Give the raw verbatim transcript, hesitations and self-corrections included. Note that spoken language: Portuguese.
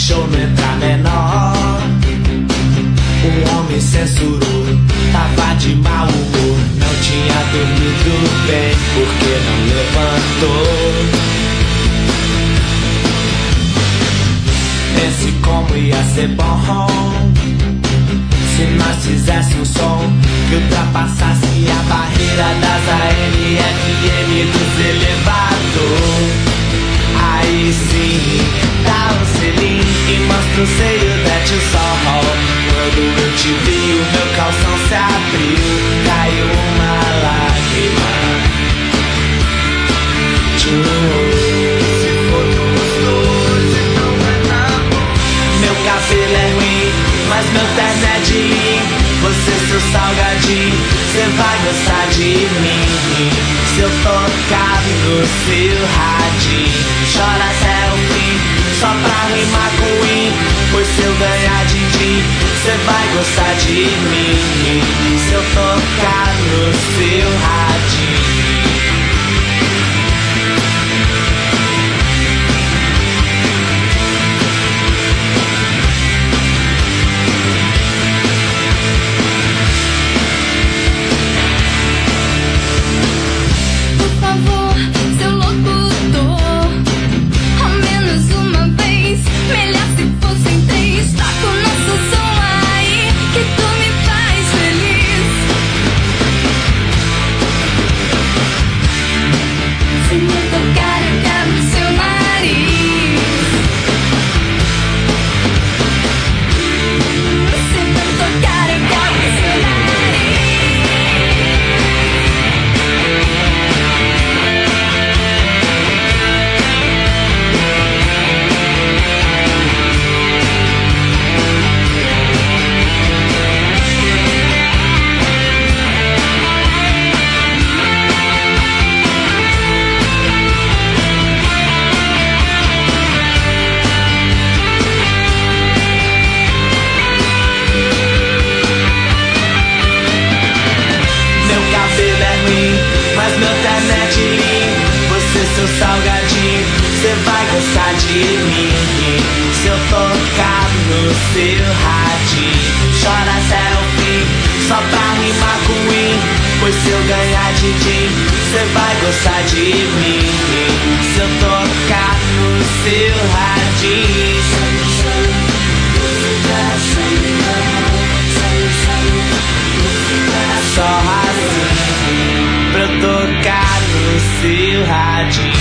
deixou não entrar menor. O homem censurou, tava de mau humor. Não tinha dormido bem, porque não levantou. Pense como ia ser bom se nós fizéssemos um som que ultrapassasse a barreira das A M, F M, dos elevador. Aí sim, dá um selinho e mostra o seio da tio Sol. Quando eu te vi, o meu calção se abriu, caiu uma lágrima. Se for dos dois, então vai dar bom. Meu cabelo é ruim, mas meu terno é de mim. Você, seu salgadinho, cê vai gostar de mim. Se eu tocar no seu radinho, chora até o fim, só pra rimar com win. Pois se eu ganhar din-din, cê vai gostar de mim. Se eu tocar no seu radinho. Salgadinho, cê vai gostar de mim. Se eu tocar no seu radinho, chora até o fim, só pra rimar com win. Pois se eu ganhar din-din, cê vai gostar de mim. Se eu tocar no seu radinho, só assim pra eu tocar no seu radinho.